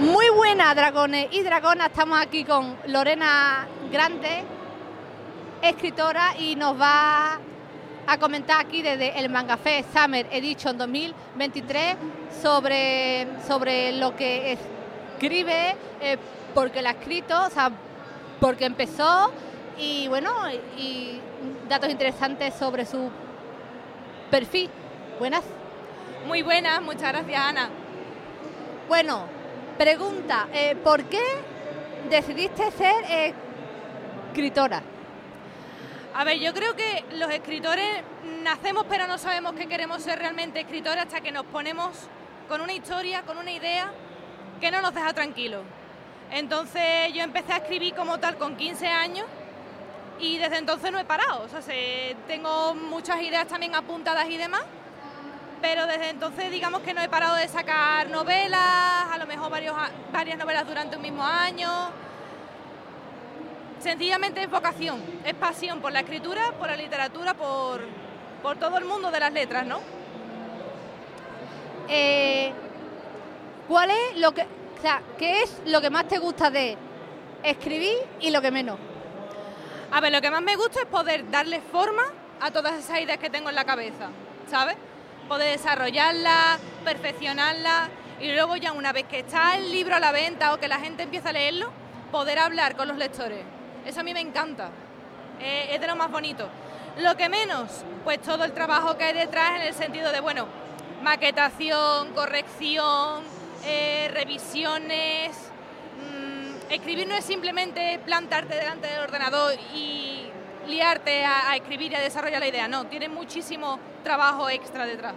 Muy buenas, dragones y dragonas. Estamos aquí con Lorena Grande, escritora, y nos va a comentar aquí desde el Mangafest Summer Edition 2023 sobre lo que escribe, porque la ha escrito, o sea, porque empezó, y bueno, y datos interesantes sobre su perfil. Buenas. Muy buenas, muchas gracias, Ana. Bueno, pregunta, ¿por qué decidiste ser escritora? A ver, yo creo que los escritores nacemos pero no sabemos que queremos ser realmente escritores hasta que nos ponemos con una historia, con una idea que no nos deja tranquilos. Entonces yo empecé a escribir como tal con 15 años y desde entonces no he parado. O sea, tengo muchas ideas también apuntadas y demás, pero desde entonces digamos que no he parado de sacar novelas, a lo mejor varias novelas durante un mismo año. Sencillamente es vocación, es pasión por la escritura, por la literatura, por todo el mundo de las letras, ¿no? ¿Cuál es qué es lo que más te gusta de escribir y lo que menos? A ver, lo que más me gusta es poder darle forma a todas esas ideas que tengo en la cabeza, ¿sabes? Poder desarrollarlas, perfeccionarlas y luego ya una vez que está el libro a la venta o que la gente empieza a leerlo, poder hablar con los lectores. Eso a mí me encanta, es de lo más bonito. Lo que menos, pues todo el trabajo que hay detrás en el sentido de, bueno, maquetación, corrección, revisiones. Escribir no es simplemente plantarte delante del ordenador y liarte a escribir y a desarrollar la idea, no, tiene muchísimo trabajo extra detrás.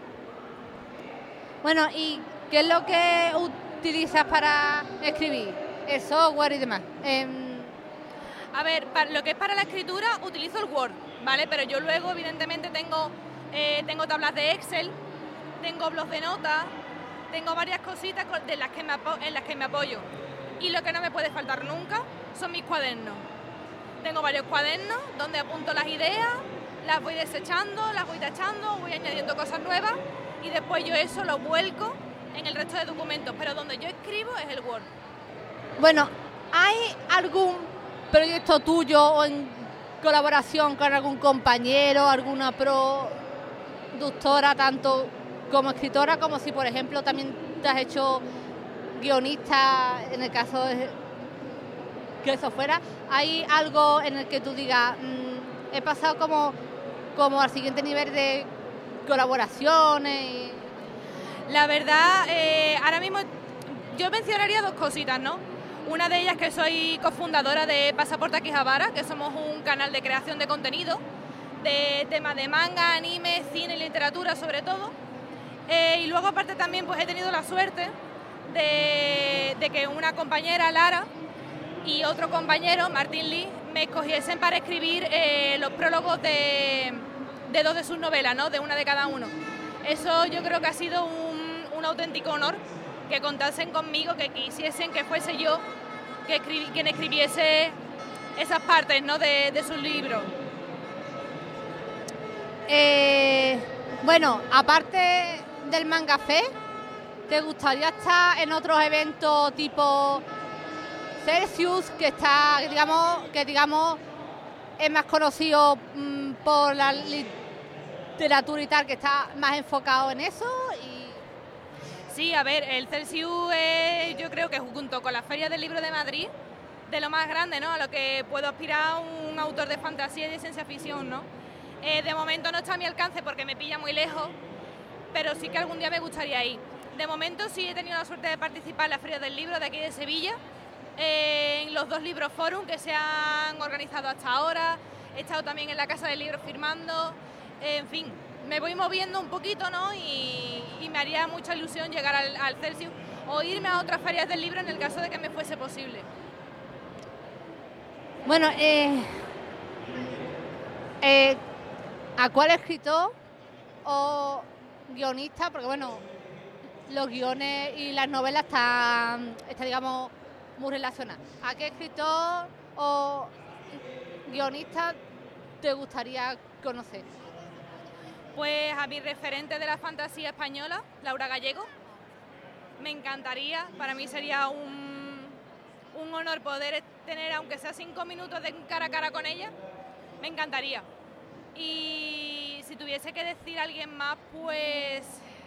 Bueno, ¿y qué es lo que utilizas para escribir? El software y demás. A ver, lo que es para la escritura utilizo el Word, ¿vale? Pero yo luego, evidentemente, tengo tablas de Excel, tengo blocs de notas, tengo varias cositas en las que me apoyo. Y lo que no me puede faltar nunca son mis cuadernos. Tengo varios cuadernos donde apunto las ideas, las voy desechando, las voy tachando, voy añadiendo cosas nuevas y después yo eso lo vuelco en el resto de documentos, pero donde yo escribo es el Word. Bueno, ¿hay algún proyecto tuyo o en colaboración con algún compañero, alguna productora, tanto como escritora, como si, por ejemplo, también te has hecho guionista, en el caso de que eso fuera? ¿Hay algo en el que tú digas, he pasado como al siguiente nivel de colaboraciones? La verdad, ahora mismo yo mencionaría dos cositas, ¿no? Una de ellas que soy cofundadora de Pasaporte Akihabara, que somos un canal de creación de contenido, de temas de manga, anime, cine y literatura sobre todo. Y luego aparte también pues he tenido la suerte de que una compañera, Lara, y otro compañero, Martín Lee, me escogiesen para escribir los prólogos de dos de sus novelas, ¿no? De una de cada uno. Eso yo creo que ha sido un auténtico honor, que contasen conmigo, que quisiesen que fuese yo quien escribiese esas partes, ¿no? de sus libros. Bueno, aparte del Mangafest, ¿te gustaría estar en otros eventos tipo Celsius, que digamos es más conocido por la literatura y tal, que está más enfocado en eso? Sí, a ver, el Celsius yo creo que junto con la Feria del Libro de Madrid, de lo más grande, ¿no? A lo que puedo aspirar un autor de fantasía y de ciencia ficción, ¿no? De momento no está a mi alcance porque me pilla muy lejos, pero sí que algún día me gustaría ir. De momento sí he tenido la suerte de participar en la Feria del Libro de aquí de Sevilla, en los 2 libros forum que se han organizado hasta ahora. He estado también en la Casa del Libro firmando, en fin, me voy moviendo un poquito, ¿no? Y me haría mucha ilusión llegar al Celsius o irme a otras ferias del libro en el caso de que me fuese posible. Bueno, ¿a cuál escritor o guionista? Porque bueno, los guiones y las novelas están digamos, muy relacionadas. ¿A qué escritor o guionista te gustaría conocer? Pues a mi referente de la fantasía española, Laura Gallego. me encantaría, para mí sería un honor poder tener, aunque sea 5 minutos de cara a cara con ella, me encantaría. Y si tuviese que decir a alguien más, pues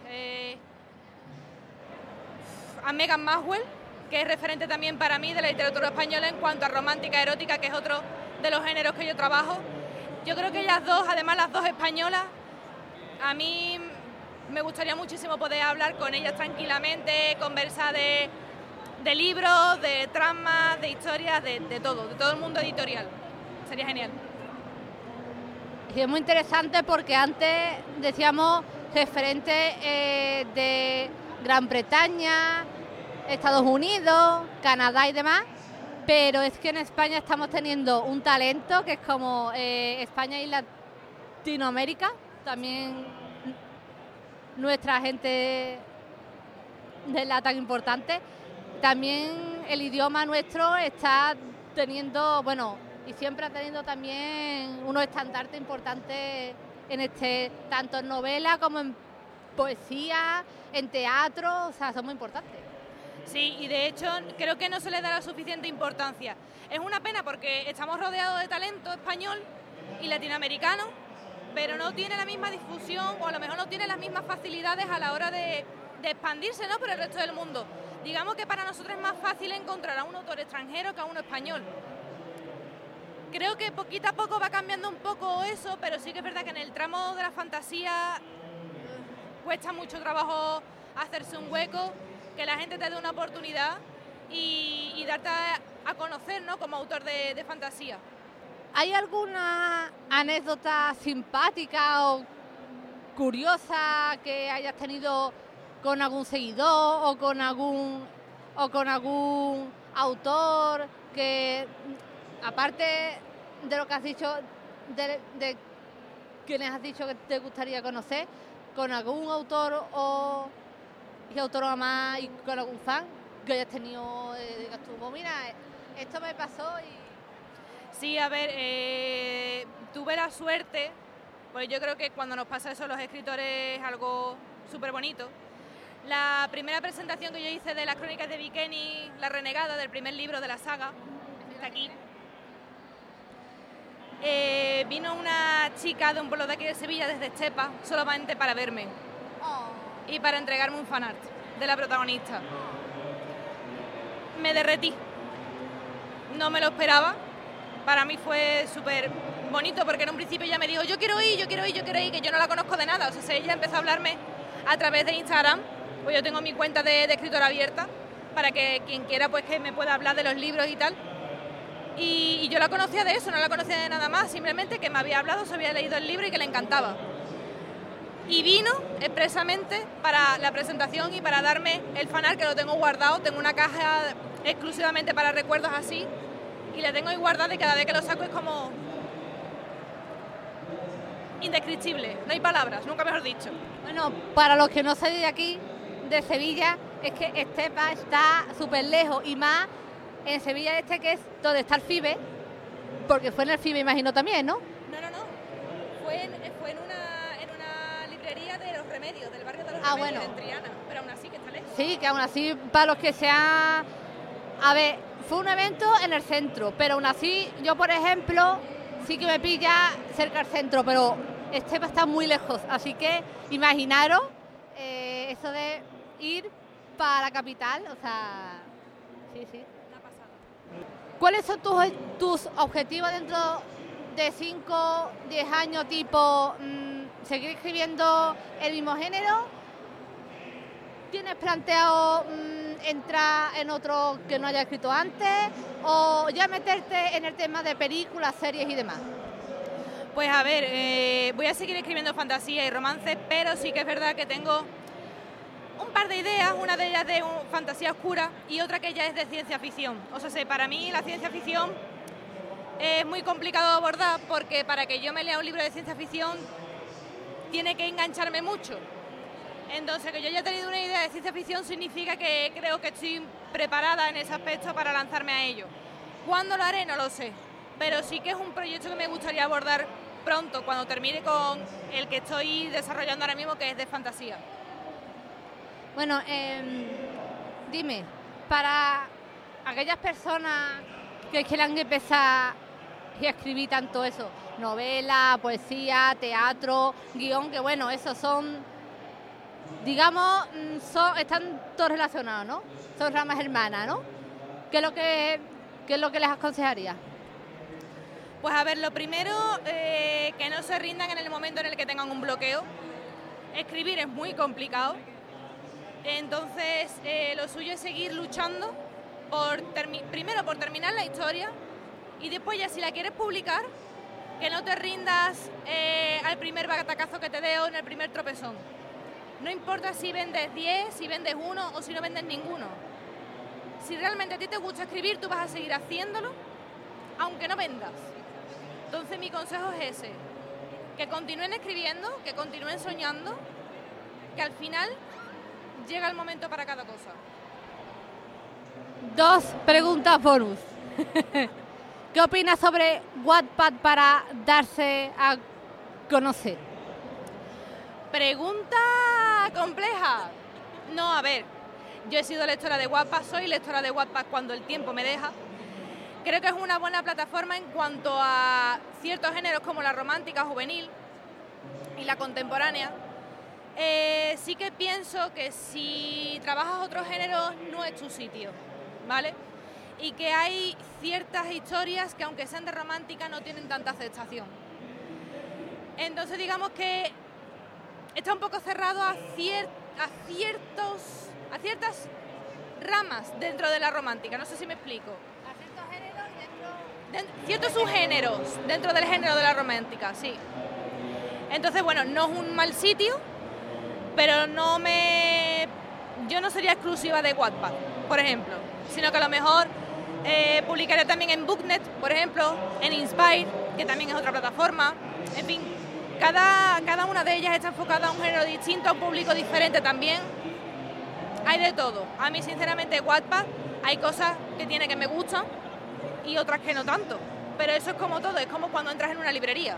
a Megan Maxwell, que es referente también para mí de la literatura española en cuanto a romántica, erótica, que es otro de los géneros que yo trabajo. Yo creo que ellas dos, además las dos españolas, a mí me gustaría muchísimo poder hablar con ellas tranquilamente, conversar de libros, de tramas, de historias, de todo el mundo editorial. Sería genial. Y es muy interesante porque antes decíamos referentes de Gran Bretaña, Estados Unidos, Canadá y demás, pero es que en España estamos teniendo un talento que es como España y Latinoamérica, también nuestra gente de la tan importante. También el idioma nuestro está teniendo, bueno, y siempre ha tenido también unos estandartes importantes en tanto en novela como en poesía, en teatro, o sea, son muy importantes. Sí, y de hecho creo que no se le da la suficiente importancia. Es una pena porque estamos rodeados de talento español y latinoamericano, pero no tiene la misma difusión o a lo mejor no tiene las mismas facilidades a la hora de expandirse, ¿no?, por el resto del mundo. Digamos que para nosotros es más fácil encontrar a un autor extranjero que a uno español. Creo que poquito a poco va cambiando un poco eso, pero sí que es verdad que en el tramo de la fantasía cuesta mucho trabajo hacerse un hueco, que la gente te dé una oportunidad y darte a conocer, ¿no?, como autor de fantasía. ¿Hay alguna anécdota simpática o curiosa que hayas tenido con algún seguidor o con algún autor que, aparte de lo que has dicho, de quienes has dicho que te gustaría conocer, con algún autor y autora más y con algún fan que hayas tenido, digas tú, pues mira, esto me pasó y... Sí, a ver, tuve la suerte, pues yo creo que cuando nos pasa eso a los escritores es algo súper bonito. La primera presentación que yo hice de las crónicas de Vikeni, La Renegada, del primer libro de la saga, está aquí. Vino una chica de un pueblo de aquí de Sevilla, desde Estepa, solamente para verme y para entregarme un fanart de la protagonista. Me derretí, no me lo esperaba. Para mí fue súper bonito porque en un principio ella me dijo yo quiero ir, que yo no la conozco de nada. O sea, ella empezó a hablarme a través de Instagram, pues yo tengo mi cuenta de escritora abierta para que quien quiera pues que me pueda hablar de los libros y tal. Y yo la conocía de eso, no la conocía de nada más, simplemente que me había hablado, se había leído el libro y que le encantaba. Y vino expresamente para la presentación y para darme el fanart, que lo tengo guardado, tengo una caja exclusivamente para recuerdos así, y la tengo ahí guardada y cada vez que lo saco es como indescriptible, no hay palabras, nunca mejor dicho. Bueno, para los que no sois de aquí, de Sevilla, es que Estepa está súper lejos y más en Sevilla este que es donde está el FIBE, porque fue en el FIBE imagino también, ¿no? No, fue en una librería de Los Remedios, del barrio de Los Remedios, bueno, en Triana, pero aún así que está lejos. Sí, que aún así para los que sean... A ver, fue un evento en el centro, pero aún así yo, por ejemplo, sí que me pilla cerca del centro, pero Estepa está muy lejos, así que imaginaros eso de ir para la capital, o sea, sí. Una pasada. ¿Cuáles son tus objetivos dentro de 5, 10 años, tipo seguir escribiendo el mismo género? ¿Tienes planteado entrar en otro que no haya escrito antes o ya meterte en el tema de películas, series y demás? Pues a ver, voy a seguir escribiendo fantasía y romances, pero sí que es verdad que tengo un par de ideas, una de ellas de fantasía oscura y otra que ya es de ciencia ficción. O sea, para mí la ciencia ficción es muy complicado de abordar porque para que yo me lea un libro de ciencia ficción tiene que engancharme mucho. Entonces, que yo haya tenido una idea de ciencia ficción significa que creo que estoy preparada en ese aspecto para lanzarme a ello. ¿Cuándo lo haré? No lo sé, pero sí que es un proyecto que me gustaría abordar pronto, cuando termine con el que estoy desarrollando ahora mismo, que es de fantasía. Bueno, dime, para aquellas personas que quieran empezar a escribir tanto eso, novela, poesía, teatro, guión, que bueno, esos son, digamos, están todos relacionados, ¿no? Son ramas hermanas, ¿no? ¿Qué es lo que les aconsejaría? Pues a ver, lo primero, que no se rindan en el momento en el que tengan un bloqueo. Escribir es muy complicado, entonces lo suyo es seguir luchando primero por terminar la historia y después ya si la quieres publicar, que no te rindas al primer batacazo que te dé o en el primer tropezón. No importa si vendes 10, si vendes 1 o si no vendes ninguno. Si realmente a ti te gusta escribir, tú vas a seguir haciéndolo, aunque no vendas. Entonces mi consejo es ese, que continúen escribiendo, que continúen soñando, que al final llega el momento para cada cosa. 2 preguntas bonus. ¿Qué opinas sobre Wattpad para darse a conocer? Pregunta compleja. No, a ver, yo he sido lectora de Wattpad, soy lectora de Wattpad cuando el tiempo me deja. Creo que es una buena plataforma en cuanto a ciertos géneros como la romántica juvenil y la contemporánea. Sí que pienso que si trabajas otros géneros no es tu sitio, ¿vale? Y que hay ciertas historias que aunque sean de romántica no tienen tanta aceptación. Entonces digamos que está un poco cerrado a ciertas ramas dentro de la romántica, no sé si me explico. Ciertos subgéneros dentro del género de la romántica, sí. Entonces, bueno, no es un mal sitio, pero yo no sería exclusiva de Wattpad, por ejemplo, sino que a lo mejor publicaré también en Booknet, por ejemplo, en Inspire, que también es otra plataforma. En fin, cada una de ellas está enfocada a un género distinto, a un público diferente también. Hay de todo. A mí, sinceramente, Wattpad, hay cosas que tiene que me gustan y otras que no tanto. Pero eso es como todo, es como cuando entras en una librería.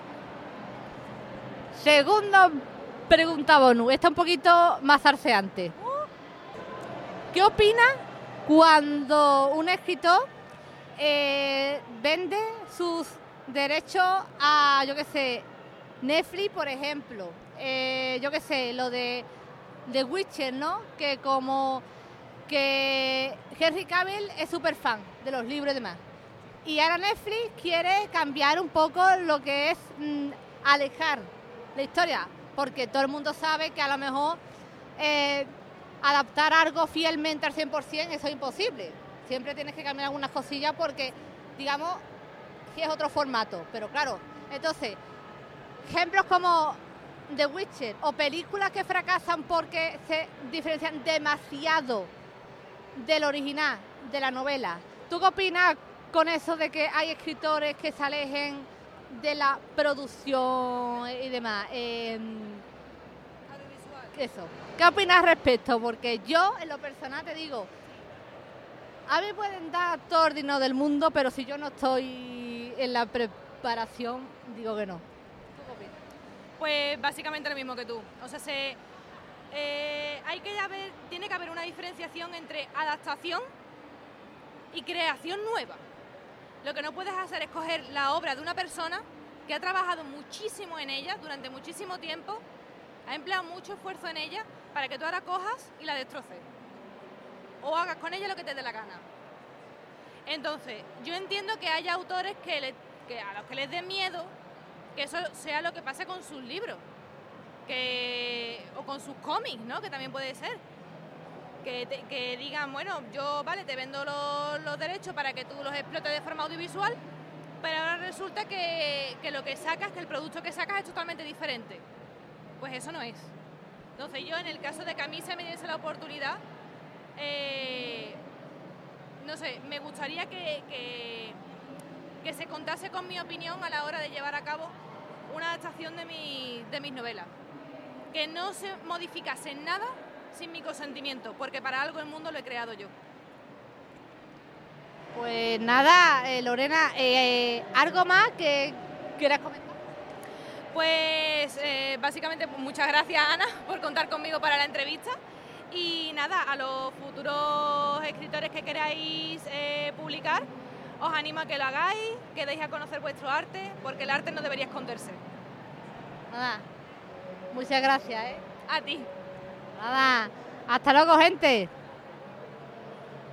Segunda pregunta bonus, está un poquito más arceante. ¿Qué opinas cuando un escritor vende sus derechos a, yo qué sé, Netflix, por ejemplo? Yo qué sé, lo de The Witcher, ¿no? Que como que Henry Cavill es súper fan de los libros y demás. Y ahora Netflix quiere cambiar un poco lo que es alejar la historia, porque todo el mundo sabe que a lo mejor adaptar algo fielmente al 100% eso es imposible. Siempre tienes que cambiar algunas cosillas porque, digamos, que es otro formato. Pero claro, entonces, ejemplos como The Witcher o películas que fracasan porque se diferencian demasiado del original, de la novela. ¿Tú qué opinas con eso de que hay escritores que se alejen de la producción y demás? Eso. ¿Qué opinas al respecto? Porque yo, en lo personal, te digo, a mí pueden dar todo el dinero del mundo, pero si yo no estoy en la preparación, digo que no. ¿Tú qué opinas? Pues básicamente lo mismo que tú. O sea, tiene que haber una diferenciación entre adaptación y creación nueva. Lo que no puedes hacer es coger la obra de una persona que ha trabajado muchísimo en ella durante muchísimo tiempo, ha empleado mucho esfuerzo en ella para que tú ahora cojas y la destroces. O hagas con ella lo que te dé la gana. Entonces, yo entiendo que haya autores que a los que les dé miedo que eso sea lo que pase con sus libros. O con sus cómics, ¿no? Que también puede ser. Que digan, bueno, yo, vale, te vendo los derechos para que tú los explotes de forma audiovisual, pero ahora resulta que lo que sacas, que el producto que sacas es totalmente diferente. Pues eso no es. Entonces yo, en el caso de que a mí se me diese la oportunidad, no sé, me gustaría que se contase con mi opinión a la hora de llevar a cabo una adaptación de mis novelas. Que no se modificase nada sin mi consentimiento, porque para algo el mundo lo he creado yo. Pues nada, Lorena, ¿algo más que quieras comentar? Pues básicamente muchas gracias, Ana, por contar conmigo para la entrevista Y nada, a los futuros escritores que queráis publicar, os animo a que lo hagáis, que deis a conocer vuestro arte, porque el arte no debería esconderse. Nada, muchas gracias, A ti. Nada, hasta luego, gente.